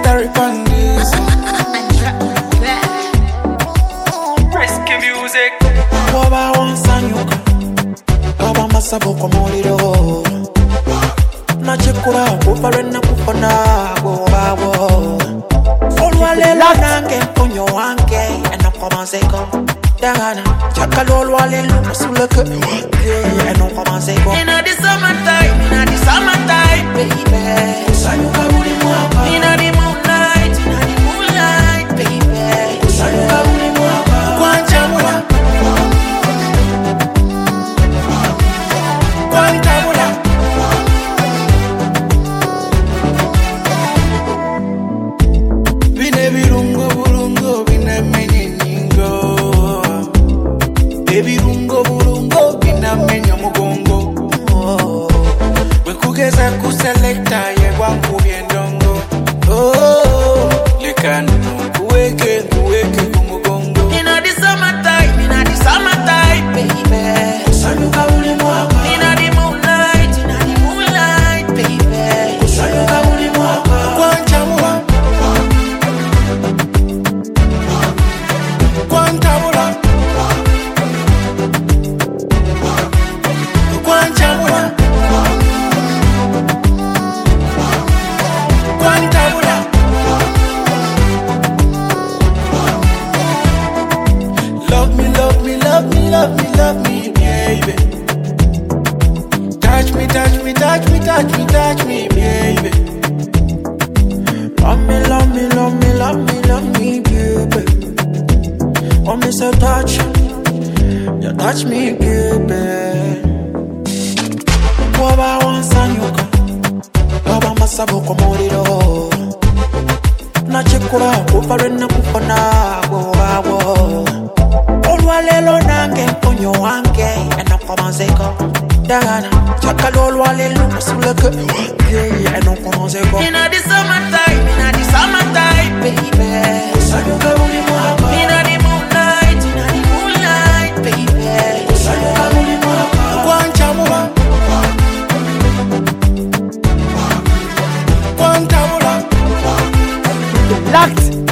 Secretary Pandis. Risky music. Waba wansanyuka Aba masabo kwa muliro Nachekura kufa lwena kufa nago babo Olwalelo nange mponyo wange Eno komanzeko Dangana Chakalo olwalelo Masuleke Eno komanzeko Inna the summertime, baby. Sanyuka buli mwaka Inna the moonlight, baby. Sanyuka buli mwaka Kwanchamula, Kwantabula Bine birungo burungo bine menyeningo Ebirungo burungo bine menya mugongo Wekugeza kuselekta yegwa kubyendongo Lekani kuweke kumugongo inna the summertime, baby. Sanyuka buli mwaka Inna the moonlight, baby. Sanyuka buli mwaka Kwanchamula, Kwantabula kwanchamula, Kwantabula Love me, love me, love me, love me, love me, baby. Touch me, touch me, touch me, touch me, touch me, baby. Love me, love me, love me, love me, love me, baby. Want me so touch, you touch me, baby. Waba wansanyuka, waba masabo kwa muliro. Nachekura kufa lwena kufa nago babo Olwalelo nange mponyo wange Eno komanzeko Dangana Chakalo olwalelo Masuleke Eno komanzeko inna the summertime, baby. Sanyuka buli mwaka Inna the moonlight, baby. Sanyuka buli mwaka Kwanchamula, Kwantabula Locked